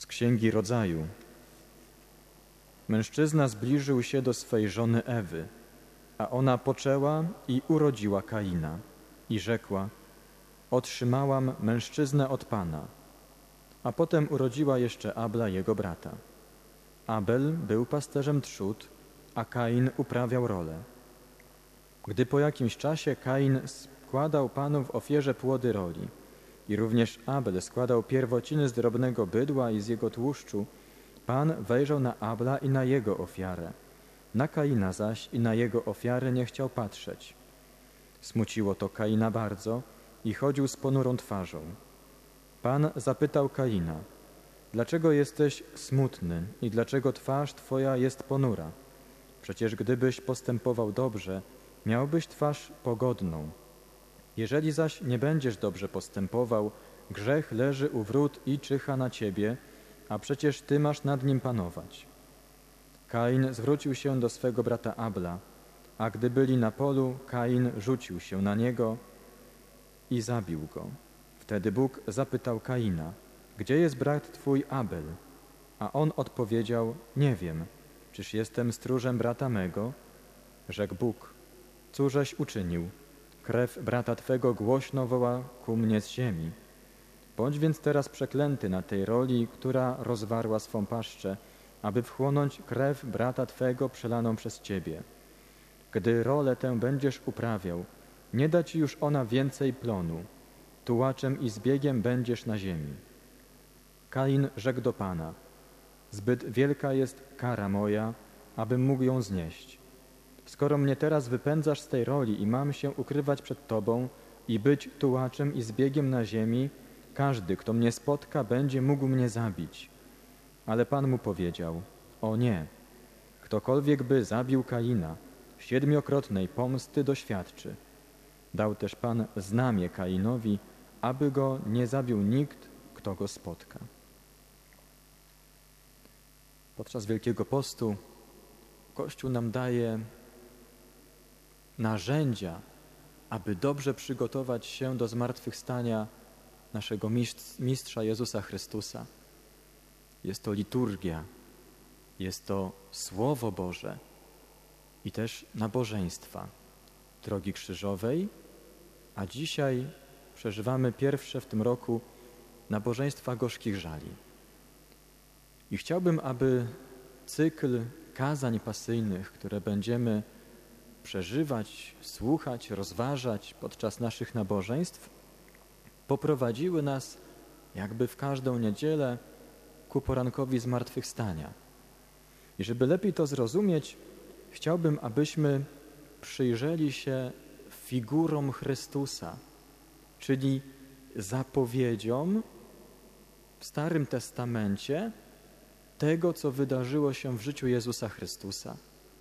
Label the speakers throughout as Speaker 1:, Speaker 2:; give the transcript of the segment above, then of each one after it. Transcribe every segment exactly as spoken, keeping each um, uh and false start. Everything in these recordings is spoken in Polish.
Speaker 1: Z Księgi Rodzaju. Mężczyzna zbliżył się do swej żony Ewy, a ona poczęła i urodziła Kaina. I rzekła: otrzymałam mężczyznę od Pana. A potem urodziła jeszcze Abla, jego brata. Abel był pasterzem trzód, a Kain uprawiał rolę. Gdy po jakimś czasie Kain składał Panu w ofierze płody roli, i również Abel składał pierwociny z drobnego bydła i z jego tłuszczu, Pan wejrzał na Abla i na jego ofiarę. Na Kaina zaś i na jego ofiarę nie chciał patrzeć. Smuciło to Kaina bardzo i chodził z ponurą twarzą. Pan zapytał Kaina: dlaczego jesteś smutny i dlaczego twarz twoja jest ponura? Przecież gdybyś postępował dobrze, miałbyś twarz pogodną. Jeżeli zaś nie będziesz dobrze postępował, grzech leży u wrót i czyha na ciebie, a przecież ty masz nad nim panować. Kain zwrócił się do swego brata Abla, a gdy byli na polu, Kain rzucił się na niego i zabił go. Wtedy Bóg zapytał Kaina: gdzie jest brat twój Abel? A on odpowiedział: nie wiem, czyż jestem stróżem brata mego? Rzekł Bóg: cóżeś uczynił? Krew brata twego głośno woła ku mnie z ziemi. Bądź więc teraz przeklęty na tej roli, która rozwarła swą paszczę, aby wchłonąć krew brata twego przelaną przez ciebie. Gdy rolę tę będziesz uprawiał, nie da ci już ona więcej plonu. Tułaczem i zbiegiem będziesz na ziemi. Kain rzekł do Pana: zbyt wielka jest kara moja, abym mógł ją znieść. Skoro mnie teraz wypędzasz z tej roli i mam się ukrywać przed Tobą i być tułaczem i zbiegiem na ziemi, każdy, kto mnie spotka, będzie mógł mnie zabić. Ale Pan mu powiedział: o nie, ktokolwiek by zabił Kaina, siedmiokrotnej pomsty doświadczy. Dał też Pan znamię Kainowi, aby go nie zabił nikt, kto go spotka. Podczas Wielkiego Postu Kościół nam daje narzędzia, aby dobrze przygotować się do zmartwychwstania naszego Mistrza Jezusa Chrystusa. Jest to liturgia, jest to Słowo Boże i też nabożeństwa Drogi Krzyżowej, a dzisiaj przeżywamy pierwsze w tym roku nabożeństwa gorzkich żali. I chciałbym, aby cykl kazań pasyjnych, które będziemy przeżywać, słuchać, rozważać podczas naszych nabożeństw, poprowadziły nas jakby w każdą niedzielę ku porankowi zmartwychwstania. I żeby lepiej to zrozumieć, chciałbym, abyśmy przyjrzeli się figurom Chrystusa, czyli zapowiedziom w Starym Testamencie tego, co wydarzyło się w życiu Jezusa Chrystusa.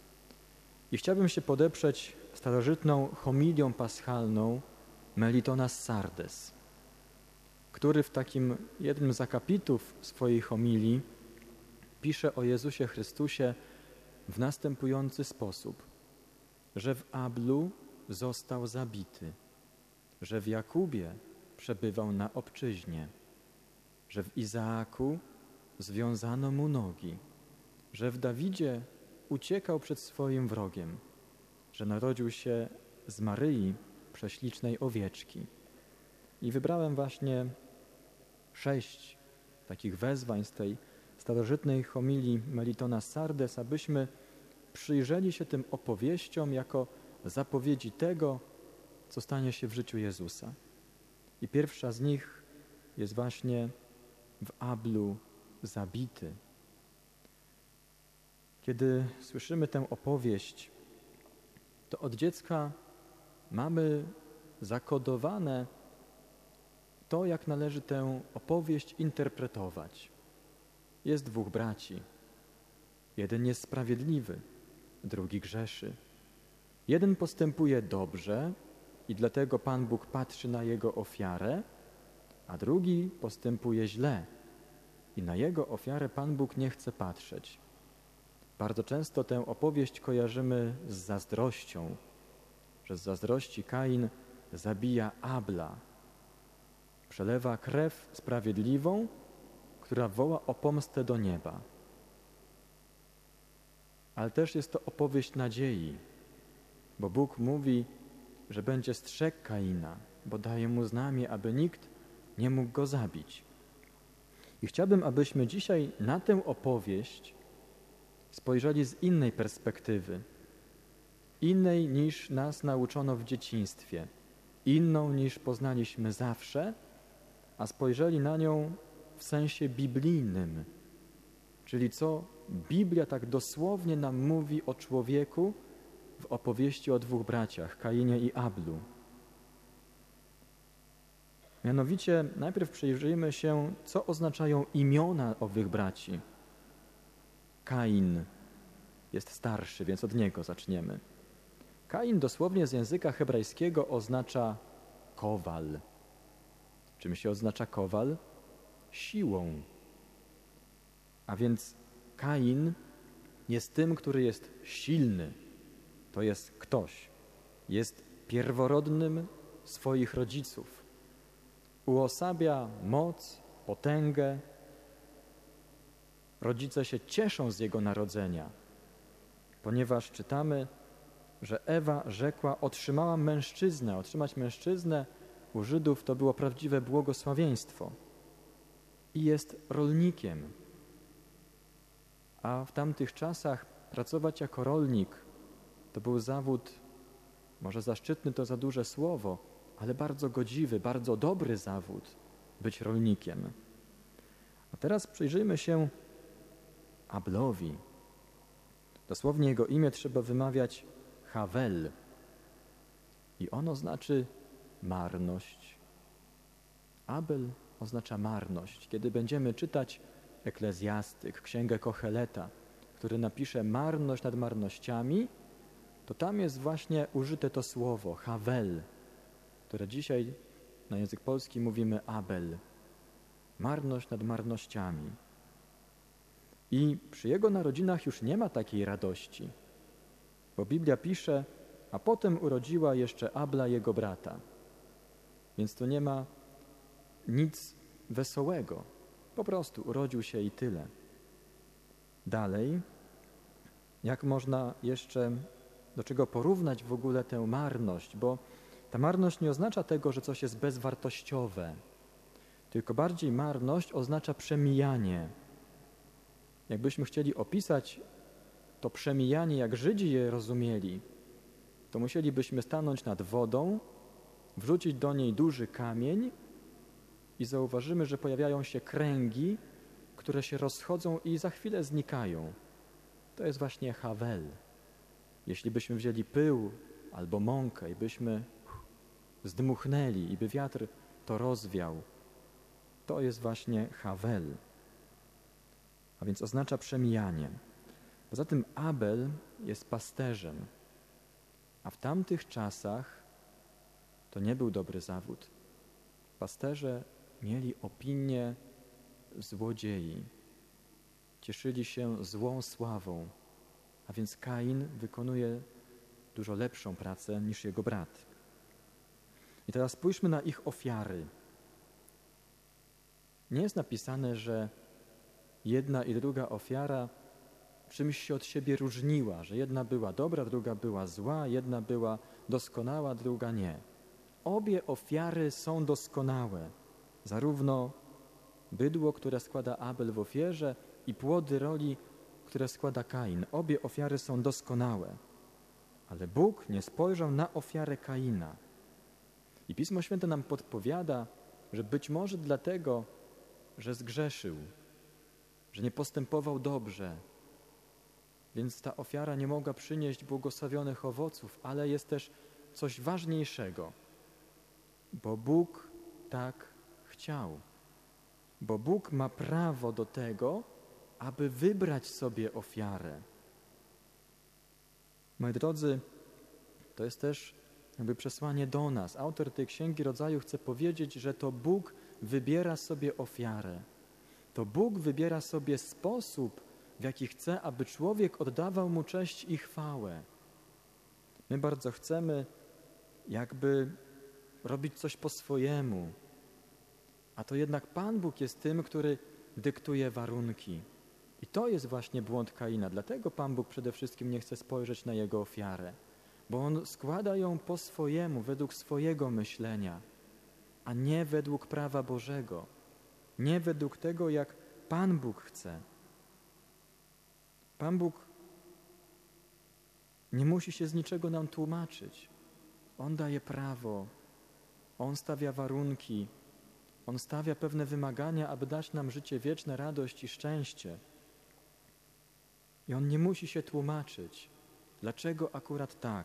Speaker 1: I chciałbym się podeprzeć starożytną homilią paschalną Melitona z Sardes, który w takim jednym z akapitów swojej homilii pisze o Jezusie Chrystusie w następujący sposób: że w Ablu został zabity, że w Jakubie przebywał na obczyźnie, że w Izaaku związano mu nogi, że w Dawidzie uciekał przed swoim wrogiem, że narodził się z Maryi prześlicznej owieczki. I wybrałem właśnie sześć takich wezwań z tej starożytnej homilii Melitona z Sardes, abyśmy przyjrzeli się tym opowieściom jako zapowiedzi tego, co stanie się w życiu Jezusa. I pierwsza z nich jest właśnie w Ablu zabity. Kiedy słyszymy tę opowieść, to od dziecka mamy zakodowane to, jak należy tę opowieść interpretować. Jest dwóch braci. Jeden jest sprawiedliwy, drugi grzeszy. Jeden postępuje dobrze i dlatego Pan Bóg patrzy na jego ofiarę, a drugi postępuje źle i na jego ofiarę Pan Bóg nie chce patrzeć. Bardzo często tę opowieść kojarzymy z zazdrością, że z zazdrości Kain zabija Abla, przelewa krew sprawiedliwą, która woła o pomstę do nieba. Ale też jest to opowieść nadziei, bo Bóg mówi, że będzie strzegł Kaina, bo daje mu znamię, aby nikt nie mógł go zabić. I chciałbym, abyśmy dzisiaj na tę opowieść spojrzeli z innej perspektywy, innej niż nas nauczono w dzieciństwie, inną niż poznaliśmy zawsze, a spojrzeli na nią w sensie biblijnym, czyli co Biblia tak dosłownie nam mówi o człowieku w opowieści o dwóch braciach, Kainie i Ablu. Mianowicie najpierw przyjrzyjmy się, co oznaczają imiona owych braci. Kain jest starszy, więc od niego zaczniemy. Kain dosłownie z języka hebrajskiego oznacza kowal. Czym się oznacza kowal? Siłą. A więc Kain jest tym, który jest silny. To jest ktoś. Jest pierworodnym swoich rodziców. Uosabia moc, potęgę. Rodzice się cieszą z jego narodzenia, ponieważ czytamy, że Ewa rzekła: otrzymałam mężczyznę. Otrzymać mężczyznę u Żydów to było prawdziwe błogosławieństwo. I jest rolnikiem. A w tamtych czasach pracować jako rolnik to był zawód, może zaszczytny to za duże słowo, ale bardzo godziwy, bardzo dobry zawód być rolnikiem. A teraz przyjrzyjmy się Ablowi. Dosłownie jego imię trzeba wymawiać Hawel. I ono znaczy marność. Abel oznacza marność. Kiedy będziemy czytać Eklezjastyk, Księgę Kocheleta, który napisze marność nad marnościami, to tam jest właśnie użyte to słowo Hawel, które dzisiaj na język polski mówimy Abel. Marność nad marnościami. I przy jego narodzinach już nie ma takiej radości, bo Biblia pisze, a potem urodziła jeszcze Abla jego brata. Więc tu nie ma nic wesołego. Po prostu urodził się i tyle. Dalej, jak można jeszcze, do czego porównać w ogóle tę marność, bo ta marność nie oznacza tego, że coś jest bezwartościowe, tylko bardziej marność oznacza przemijanie. Jakbyśmy chcieli opisać to przemijanie, jak Żydzi je rozumieli, to musielibyśmy stanąć nad wodą, wrzucić do niej duży kamień i zauważymy, że pojawiają się kręgi, które się rozchodzą i za chwilę znikają. To jest właśnie Hawel. Jeśli byśmy wzięli pył albo mąkę i byśmy zdmuchnęli i by wiatr to rozwiał, to jest właśnie Hawel. A więc oznacza przemijanie. Poza tym Abel jest pasterzem, a w tamtych czasach to nie był dobry zawód. Pasterze mieli opinię złodziei. Cieszyli się złą sławą, a więc Kain wykonuje dużo lepszą pracę niż jego brat. I teraz spójrzmy na ich ofiary. Nie jest napisane, że jedna i druga ofiara czymś się od siebie różniła, że jedna była dobra, druga była zła, jedna była doskonała, druga nie. Obie ofiary są doskonałe. Zarówno bydło, które składa Abel w ofierze, i płody roli, które składa Kain. Obie ofiary są doskonałe. Ale Bóg nie spojrzał na ofiarę Kaina. I Pismo Święte nam podpowiada, że być może dlatego, że zgrzeszył, że nie postępował dobrze, więc ta ofiara nie mogła przynieść błogosławionych owoców, ale jest też coś ważniejszego, bo Bóg tak chciał. Bo Bóg ma prawo do tego, aby wybrać sobie ofiarę. Moi drodzy, to jest też jakby przesłanie do nas. Autor tej Księgi Rodzaju chce powiedzieć, że to Bóg wybiera sobie ofiarę. To Bóg wybiera sobie sposób, w jaki chce, aby człowiek oddawał Mu cześć i chwałę. My bardzo chcemy jakby robić coś po swojemu, a to jednak Pan Bóg jest tym, który dyktuje warunki. I to jest właśnie błąd Kaina. Dlatego Pan Bóg przede wszystkim nie chce spojrzeć na jego ofiarę, bo on składa ją po swojemu, według swojego myślenia, a nie według prawa Bożego, nie według tego, jak Pan Bóg chce. Pan Bóg nie musi się z niczego nam tłumaczyć. On daje prawo, On stawia warunki, On stawia pewne wymagania, aby dać nam życie wieczne, radość i szczęście. I On nie musi się tłumaczyć, dlaczego akurat tak.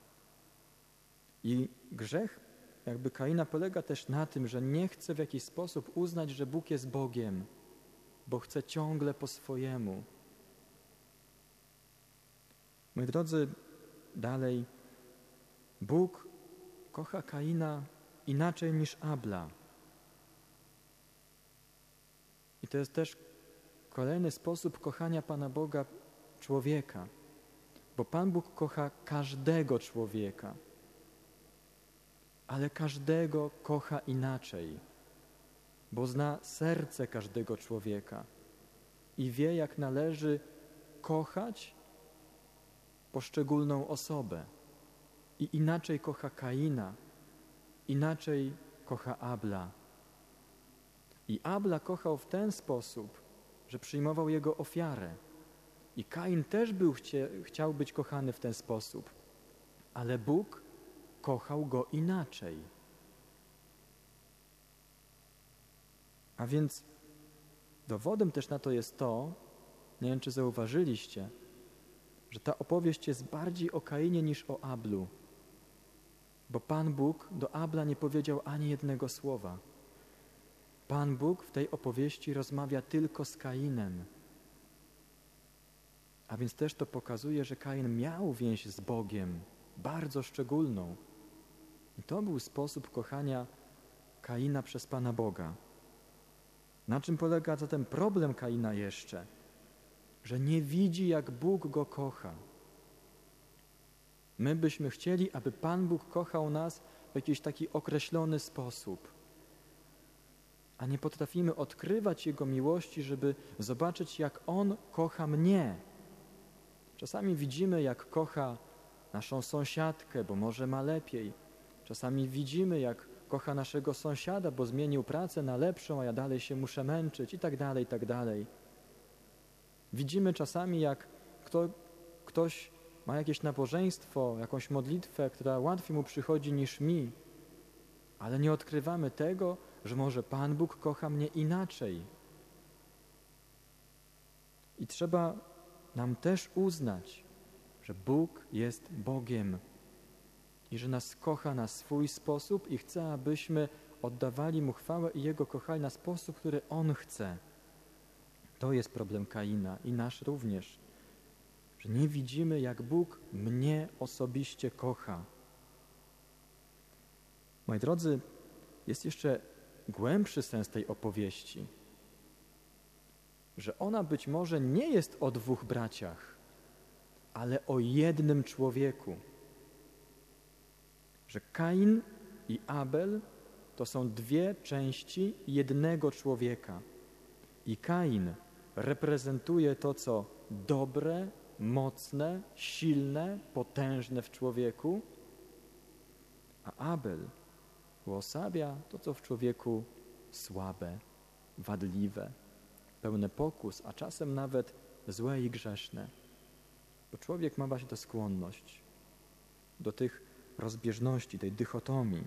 Speaker 1: I grzech jakby Kaina polega też na tym, że nie chce w jakiś sposób uznać, że Bóg jest Bogiem, bo chce ciągle po swojemu. Moi drodzy, dalej, Bóg kocha Kaina inaczej niż Abla. I to jest też kolejny sposób kochania Pana Boga człowieka, bo Pan Bóg kocha każdego człowieka, ale każdego kocha inaczej, bo zna serce każdego człowieka i wie, jak należy kochać poszczególną osobę. I inaczej kocha Kaina, inaczej kocha Abla. I Abla kochał w ten sposób, że przyjmował jego ofiarę. I Kain też był chcie, chciał być kochany w ten sposób, ale Bóg kochał go inaczej. A więc dowodem też na to jest to, nie wiem, czy zauważyliście, że ta opowieść jest bardziej o Kainie niż o Ablu, bo Pan Bóg do Abla nie powiedział ani jednego słowa. Pan Bóg w tej opowieści rozmawia tylko z Kainem. A więc też to pokazuje, że Kain miał więź z Bogiem, bardzo szczególną. I to był sposób kochania Kaina przez Pana Boga. Na czym polega zatem problem Kaina jeszcze? Że nie widzi, jak Bóg go kocha. My byśmy chcieli, aby Pan Bóg kochał nas w jakiś taki określony sposób, a nie potrafimy odkrywać Jego miłości, żeby zobaczyć, jak On kocha mnie. Czasami widzimy, jak kocha naszą sąsiadkę, bo może ma lepiej. Czasami widzimy, jak kocha naszego sąsiada, bo zmienił pracę na lepszą, a ja dalej się muszę męczyć i tak dalej, i tak dalej. Widzimy czasami, jak kto, ktoś ma jakieś nabożeństwo, jakąś modlitwę, która łatwiej mu przychodzi niż mi, ale nie odkrywamy tego, że może Pan Bóg kocha mnie inaczej. I trzeba nam też uznać, że Bóg jest Bogiem i że nas kocha na swój sposób i chce, abyśmy oddawali Mu chwałę i Jego kochali na sposób, który On chce. To jest problem Kaina i nasz również, że nie widzimy, jak Bóg mnie osobiście kocha. Moi drodzy, jest jeszcze głębszy sens tej opowieści, że ona być może nie jest o dwóch braciach, ale o jednym człowieku. Że Kain i Abel to są dwie części jednego człowieka. I Kain reprezentuje to, co dobre, mocne, silne, potężne w człowieku, a Abel uosabia to, co w człowieku słabe, wadliwe, pełne pokus, a czasem nawet złe i grzeszne. Bo człowiek ma właśnie tę skłonność do tych rozbieżności, tej dychotomii.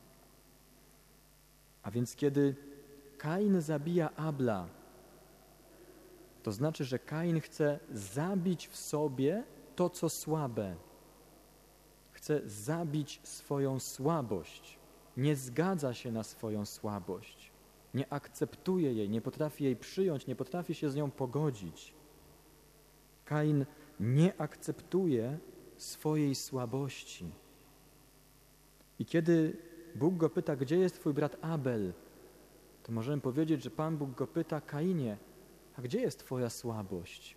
Speaker 1: A więc kiedy Kain zabija Abla, to znaczy, że Kain chce zabić w sobie to, co słabe. Chce zabić swoją słabość. Nie zgadza się na swoją słabość. Nie akceptuje jej, nie potrafi jej przyjąć, nie potrafi się z nią pogodzić. Kain nie akceptuje swojej słabości. I kiedy Bóg go pyta, gdzie jest twój brat Abel, to możemy powiedzieć, że Pan Bóg go pyta, Kainie, a gdzie jest twoja słabość?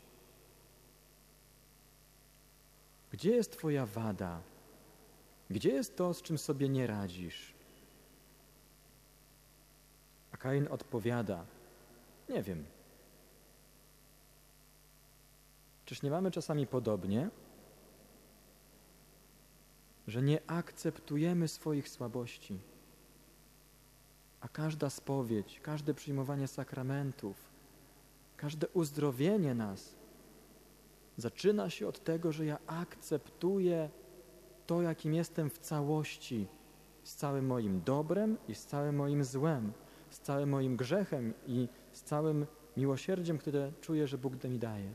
Speaker 1: Gdzie jest twoja wada? Gdzie jest to, z czym sobie nie radzisz? A Kain odpowiada, Nie wiem. Czyż nie mamy czasami podobnie, że nie akceptujemy swoich słabości, a każda spowiedź, każde przyjmowanie sakramentów, każde uzdrowienie nas zaczyna się od tego, że ja akceptuję to, jakim jestem w całości, z całym moim dobrem i z całym moim złem, z całym moim grzechem i z całym miłosierdziem, które czuję, że Bóg mi daje.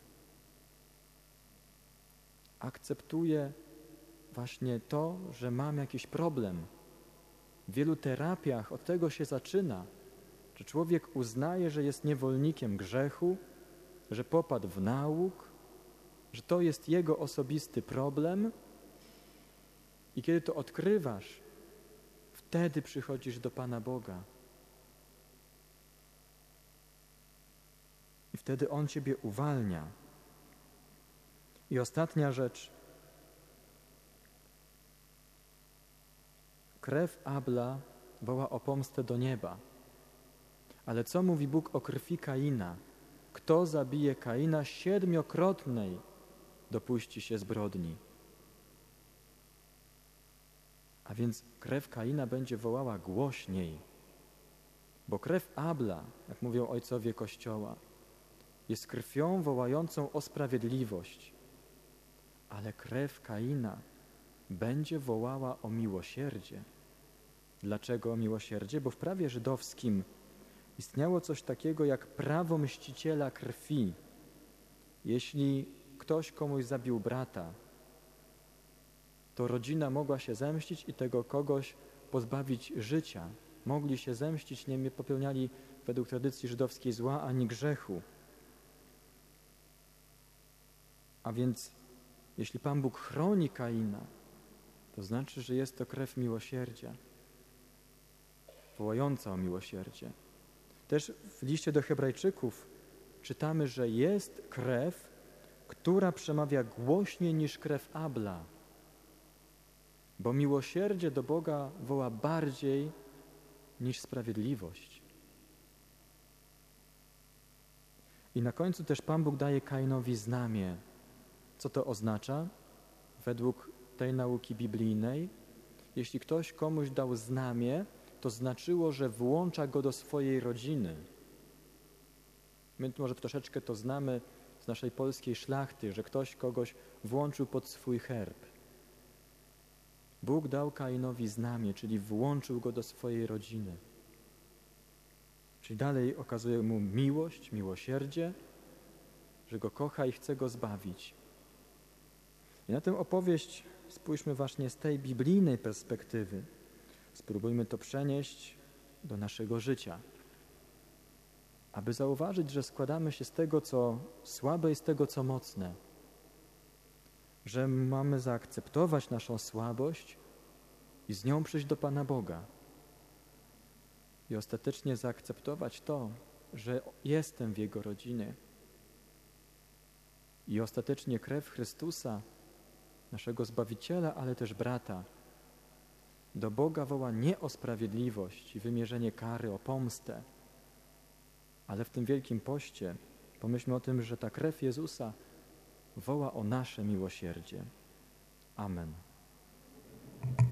Speaker 1: Akceptuję właśnie to, że mam jakiś problem. W wielu terapiach od tego się zaczyna, że człowiek uznaje, że jest niewolnikiem grzechu, że popadł w nauk, że to jest jego osobisty problem i kiedy to odkrywasz, wtedy przychodzisz do Pana Boga. I wtedy On ciebie uwalnia. I ostatnia rzecz. Krew Abla woła o pomstę do nieba. Ale co mówi Bóg o krwi Kaina? Kto zabije Kaina, siedmiokrotnej dopuści się zbrodni. A więc krew Kaina będzie wołała głośniej, bo krew Abla, jak mówią ojcowie Kościoła, jest krwią wołającą o sprawiedliwość, ale krew Kaina będzie wołała o miłosierdzie. Dlaczego o miłosierdzie? Bo w prawie żydowskim istniało coś takiego jak prawo mściciela krwi. Jeśli ktoś komuś zabił brata, to rodzina mogła się zemścić i tego kogoś pozbawić życia. Mogli się zemścić, nie popełniali według tradycji żydowskiej zła ani grzechu. A więc jeśli Pan Bóg chroni Kaina, to znaczy, że jest to krew miłosierdzia, wołająca o miłosierdzie. Też w liście do Hebrajczyków czytamy, że jest krew, która przemawia głośniej niż krew Abla, bo miłosierdzie do Boga woła bardziej niż sprawiedliwość. I na końcu też Pan Bóg daje Kainowi znamię. Co to oznacza? Według tej nauki biblijnej, jeśli ktoś komuś dał znamię, to znaczyło, że włącza go do swojej rodziny. My może troszeczkę to znamy z naszej polskiej szlachty, że ktoś kogoś włączył pod swój herb. Bóg dał Kainowi znamię, czyli włączył go do swojej rodziny. Czyli dalej okazuje mu miłość, miłosierdzie, że go kocha i chce go zbawić. I na tę opowieść spójrzmy właśnie z tej biblijnej perspektywy. Spróbujmy to przenieść do naszego życia, aby zauważyć, że składamy się z tego, co słabe i z tego, co mocne, że mamy zaakceptować naszą słabość i z nią przyjść do Pana Boga i ostatecznie zaakceptować to, że jestem w Jego rodzinie i ostatecznie krew Chrystusa, naszego Zbawiciela, ale też brata, do Boga woła nie o sprawiedliwość i wymierzenie kary, o pomstę, ale w tym Wielkim Poście pomyślmy o tym, że ta krew Jezusa woła o nasze miłosierdzie. Amen.